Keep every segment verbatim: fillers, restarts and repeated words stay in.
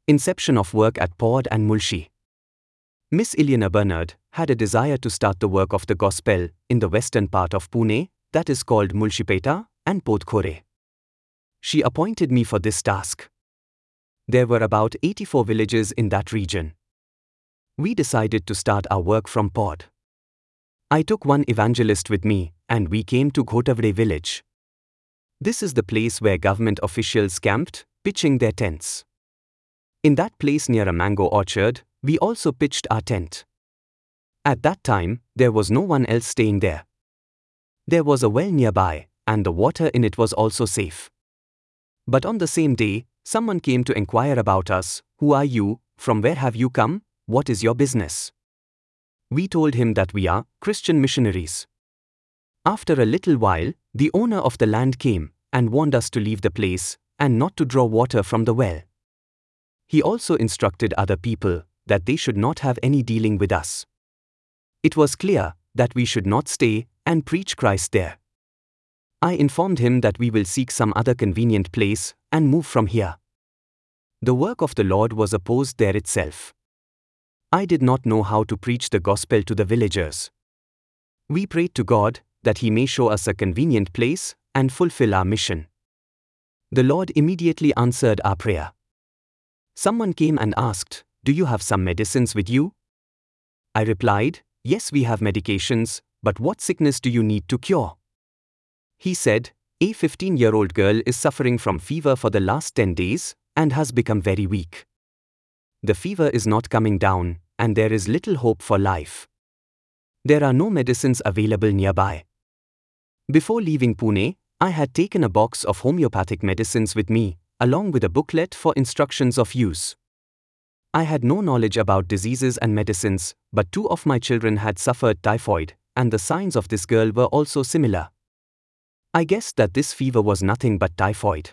Inception of work at Pod and Mulshi. Miss Ileana Bernard had a desire to start the work of the gospel in the western part of Pune, that is called Mulshipeta and Podkhore. She appointed me for this task. There were about eighty-four villages in that region. We decided to start our work from Pod. I took one evangelist with me, and we came to Ghotavade village. This is the place where government officials camped, pitching their tents. In that place near a mango orchard, we also pitched our tent. At that time, there was no one else staying there. There was a well nearby, and the water in it was also safe. But on the same day, someone came to inquire about us. Who are you? From where have you come? What is your business? We told him that we are Christian missionaries. After a little while, the owner of the land came and warned us to leave the place and not to draw water from the well. He also instructed other people that they should not have any dealing with us. It was clear that we should not stay and preach Christ there. I informed him that we will seek some other convenient place and move from here. The work of the Lord was opposed there itself. I did not know how to preach the gospel to the villagers. We prayed to God that He may show us a convenient place and fulfill our mission. The Lord immediately answered our prayer. Someone came and asked, "Do you have some medicines with you?" I replied, "Yes, we have medications, but what sickness do you need to cure?" He said, "A fifteen-year-old girl is suffering from fever for the last ten days and has become very weak. The fever is not coming down, and there is little hope for life. There are no medicines available nearby." Before leaving Pune, I had taken a box of homeopathic medicines with me, along with a booklet for instructions of use. I had no knowledge about diseases and medicines, but two of my children had suffered typhoid, and the signs of this girl were also similar. I guessed that this fever was nothing but typhoid.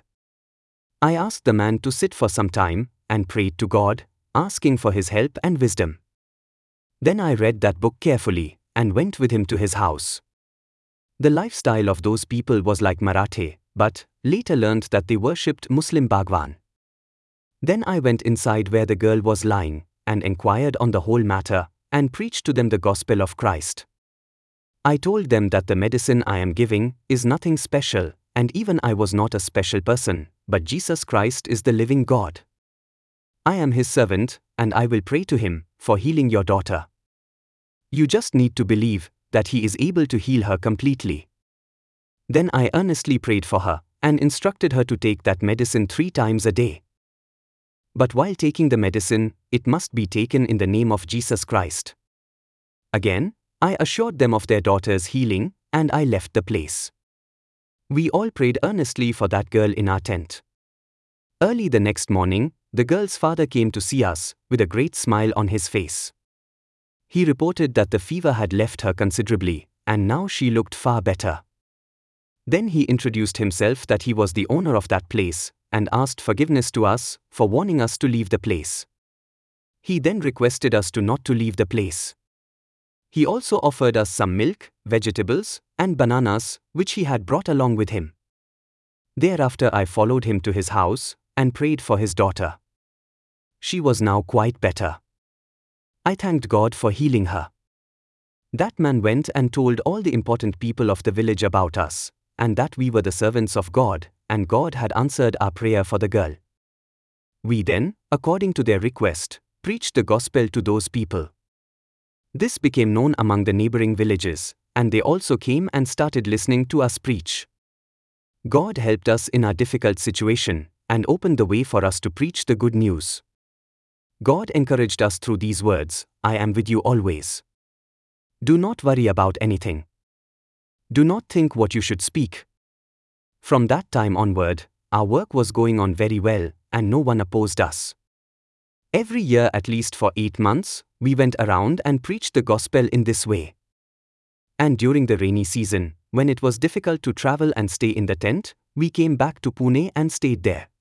I asked the man to sit for some time and prayed to God, asking for his help and wisdom. Then I read that book carefully and went with him to his house. The lifestyle of those people was like Marathe, but later learned that they worshipped Muslim Bhagwan. Then I went inside where the girl was lying and inquired on the whole matter and preached to them the gospel of Christ. I told them that the medicine I am giving is nothing special, and even I was not a special person, but Jesus Christ is the living God. I am His servant, and I will pray to Him for healing your daughter. You just need to believe that He is able to heal her completely. Then I earnestly prayed for her and instructed her to take that medicine three times a day. But while taking the medicine, it must be taken in the name of Jesus Christ. Again, I assured them of their daughter's healing, and I left the place. We all prayed earnestly for that girl in our tent. Early the next morning, the girl's father came to see us with a great smile on his face. He reported that the fever had left her considerably, and now she looked far better. Then he introduced himself that he was the owner of that place, and asked forgiveness to us for warning us to leave the place. He then requested us to not to leave the place. He also offered us some milk, vegetables, and bananas, which he had brought along with him. Thereafter I followed him to his house and prayed for his daughter. She was now quite better. I thanked God for healing her. That man went and told all the important people of the village about us, and that we were the servants of God, and God had answered our prayer for the girl. We then, according to their request, preached the gospel to those people. This became known among the neighboring villages, and they also came and started listening to us preach. God helped us in our difficult situation and opened the way for us to preach the good news. God encouraged us through these words, "I am with you always. Do not worry about anything. Do not think what you should speak." From that time onward, our work was going on very well, and no one opposed us. Every year, at least for eight months, we went around and preached the gospel in this way. And during the rainy season, when it was difficult to travel and stay in the tent, we came back to Pune and stayed there.